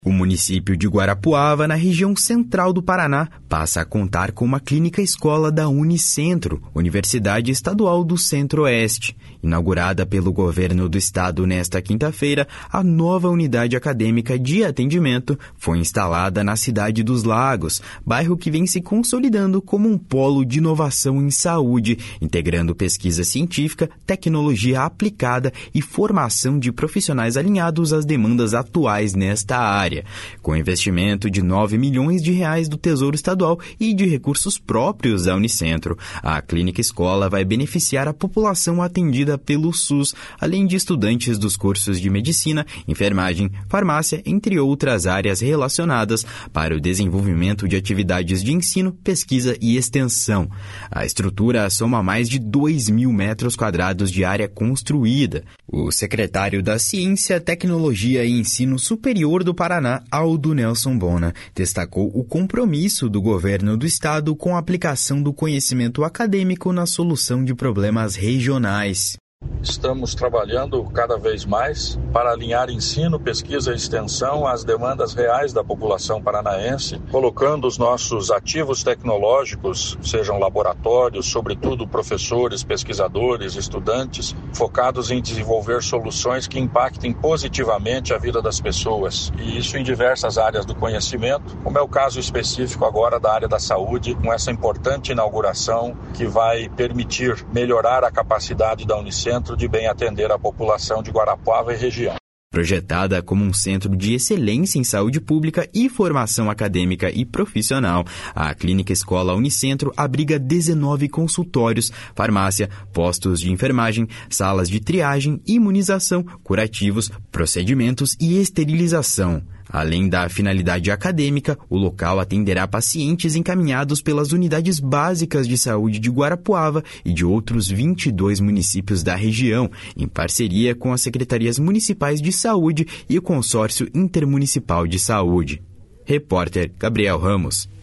O município de Guarapuava, na região central do Paraná, passa a contar com uma clínica-escola da Unicentro, Universidade Estadual do Centro-Oeste. Inaugurada pelo governo do estado nesta quinta-feira, a nova unidade acadêmica de atendimento foi instalada na cidade dos Lagos, bairro que vem se consolidando como um polo de inovação em saúde, integrando pesquisa científica, tecnologia aplicada e formação de profissionais alinhados às demandas atuais nesta área. Com investimento de R$9 milhões do Tesouro Estadual e de recursos próprios da Unicentro, a clínica-escola vai beneficiar a população atendida pelo SUS, além de estudantes dos cursos de medicina, enfermagem, farmácia, entre outras áreas relacionadas para o desenvolvimento de atividades de ensino, pesquisa e extensão. A estrutura soma mais de 2.000 metros quadrados de área construída. O secretário da Ciência, Tecnologia e Ensino Superior do Paraná, Aldo Nelson Bona, destacou o compromisso do governo do estado com a aplicação do conhecimento acadêmico na solução de problemas regionais. Estamos trabalhando cada vez mais para alinhar ensino, pesquisa e extensão às demandas reais da população paranaense, colocando os nossos ativos tecnológicos, sejam laboratórios, sobretudo professores, pesquisadores, estudantes, focados em desenvolver soluções que impactem positivamente a vida das pessoas. E isso em diversas áreas do conhecimento, como é o caso específico agora da área da saúde, com essa importante inauguração que vai permitir melhorar a capacidade da Unicentro de bem atender a população de Guarapuava e região. Projetada como um centro de excelência em saúde pública e formação acadêmica e profissional, a Clínica-Escola Unicentro abriga 19 consultórios, farmácia, postos de enfermagem, salas de triagem, imunização, curativos, procedimentos e esterilização. Além da finalidade acadêmica, o local atenderá pacientes encaminhados pelas unidades básicas de saúde de Guarapuava e de outros 22 municípios da região, em parceria com as secretarias municipais de saúde e o Consórcio Intermunicipal de Saúde. Repórter Gabriel Ramos.